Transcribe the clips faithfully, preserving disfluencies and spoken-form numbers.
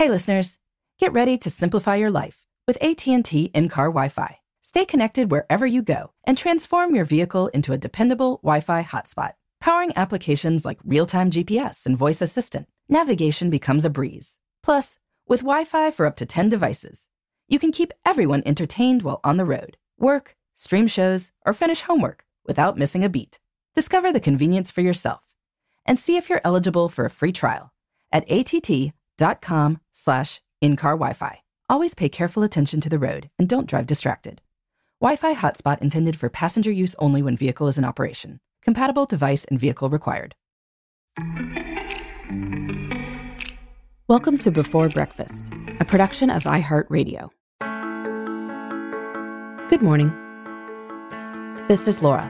Hey listeners, get ready to simplify your life with A T and T in-car Wi-Fi. Stay connected wherever you go and transform your vehicle into a dependable Wi-Fi hotspot. Powering applications like real-time G P S and voice assistant, navigation becomes a breeze. Plus, with Wi-Fi for up to ten devices, you can keep everyone entertained while on the road, work, stream shows, or finish homework without missing a beat. Discover the convenience for yourself and see if you're eligible for a free trial at att.com slash in-car Wi-Fi. Always pay careful attention to the road and don't drive distracted. Wi-Fi hotspot intended for passenger use only when vehicle is in operation. Compatible device and vehicle required. Welcome to Before Breakfast, a production of iHeartRadio. Good morning. This is Laura.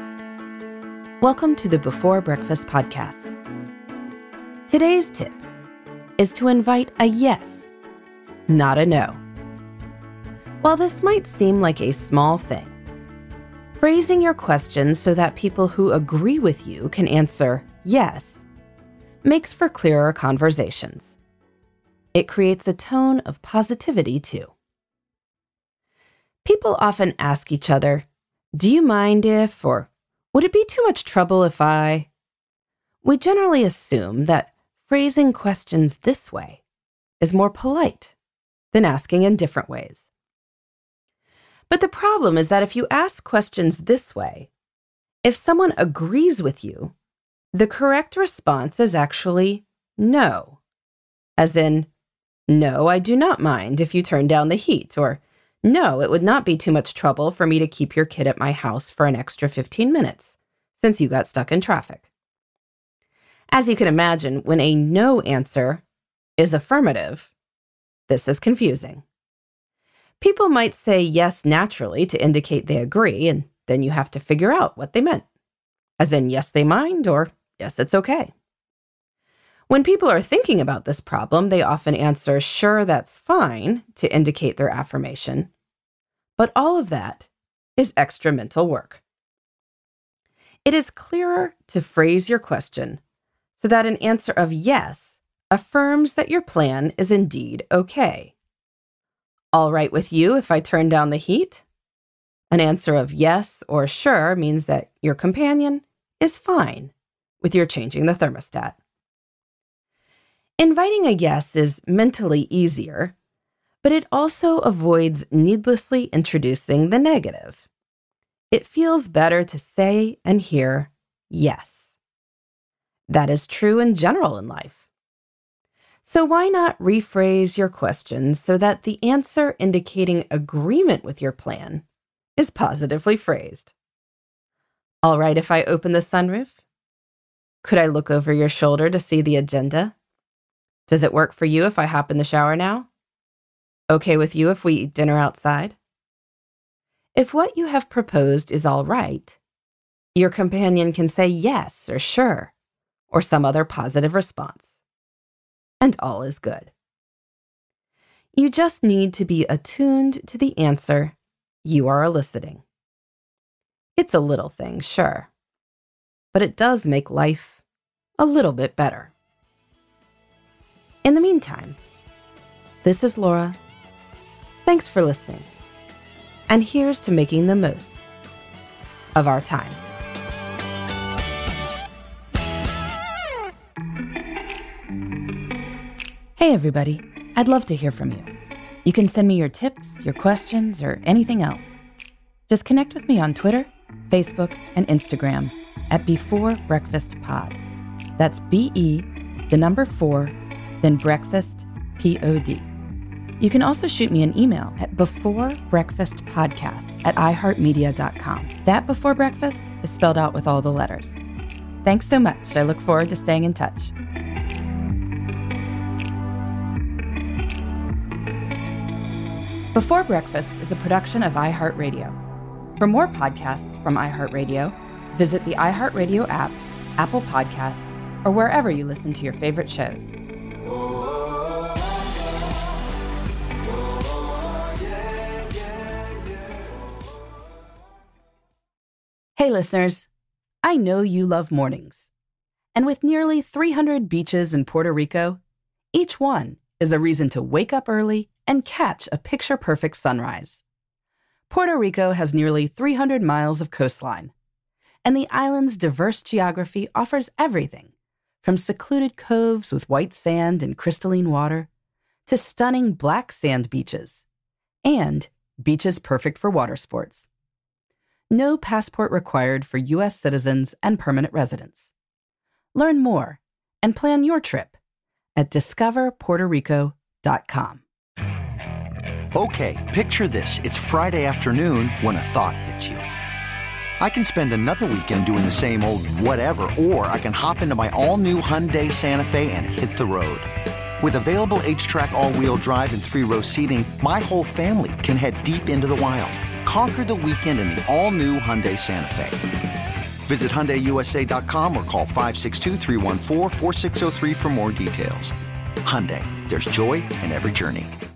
Welcome to the Before Breakfast podcast. Today's tip is to invite a yes, not a no. While this might seem like a small thing, phrasing your questions so that people who agree with you can answer yes makes for clearer conversations. It creates a tone of positivity, too. People often ask each other, "Do you mind if," or "Would it be too much trouble if I?" We generally assume that phrasing questions this way is more polite than asking in different ways. But the problem is that if you ask questions this way, if someone agrees with you, the correct response is actually no. As in, "No, I do not mind if you turn down the heat," or "No, it would not be too much trouble for me to keep your kid at my house for an extra fifteen minutes, since you got stuck in traffic." As you can imagine, when a no answer is affirmative, this is confusing. People might say yes naturally to indicate they agree, and then you have to figure out what they meant. As in, yes, they mind, or yes, it's okay. When people are thinking about this problem, they often answer, "Sure, that's fine," to indicate their affirmation. But all of that is extra mental work. It is clearer to phrase your question so that an answer of yes affirms that your plan is indeed okay. All right with you if I turn down the heat? An answer of yes or sure means that your companion is fine with your changing the thermostat. Inviting a yes is mentally easier, but it also avoids needlessly introducing the negative. It feels better to say and hear yes. That is true in general in life. So why not rephrase your questions so that the answer indicating agreement with your plan is positively phrased? All right if I open the sunroof? Could I look over your shoulder to see the agenda? Does it work for you if I hop in the shower now? Okay with you if we eat dinner outside? If what you have proposed is all right, your companion can say yes or sure, or some other positive response. And all is good. You just need to be attuned to the answer you are eliciting. It's a little thing, sure, but it does make life a little bit better. In the meantime, this is Laura. Thanks for listening. And here's to making the most of our time. Hey everybody, I'd love to hear from you. You can send me your tips, your questions, or anything else. Just connect with me on Twitter, Facebook, and Instagram at Before Breakfast Pod. That's B E, the number four, then breakfast, P O D. You can also shoot me an email at beforebreakfastpodcast at iheartmedia dot com. That Before Breakfast is spelled out with all the letters. Thanks so much. I look forward to staying in touch. Before Breakfast is a production of iHeartRadio. For more podcasts from iHeartRadio, visit the iHeartRadio app, Apple Podcasts, or wherever you listen to your favorite shows. Hey listeners, I know you love mornings. And with nearly three hundred beaches in Puerto Rico, each one is a reason to wake up early and catch a picture-perfect sunrise. Puerto Rico has nearly three hundred miles of coastline, and the island's diverse geography offers everything from secluded coves with white sand and crystalline water to stunning black sand beaches and beaches perfect for water sports. No passport required for U S citizens and permanent residents. Learn more and plan your trip at discover puerto rico dot com. Okay, picture this. It's Friday afternoon when a thought hits you. I can spend another weekend doing the same old whatever, or I can hop into my all-new Hyundai Santa Fe and hit the road. With available H-Track all-wheel drive and three-row seating, my whole family can head deep into the wild. Conquer the weekend in the all-new Hyundai Santa Fe. Visit Hyundai U S A dot com or call five six two, three one four, four six zero three for more details. Hyundai, there's joy in every journey.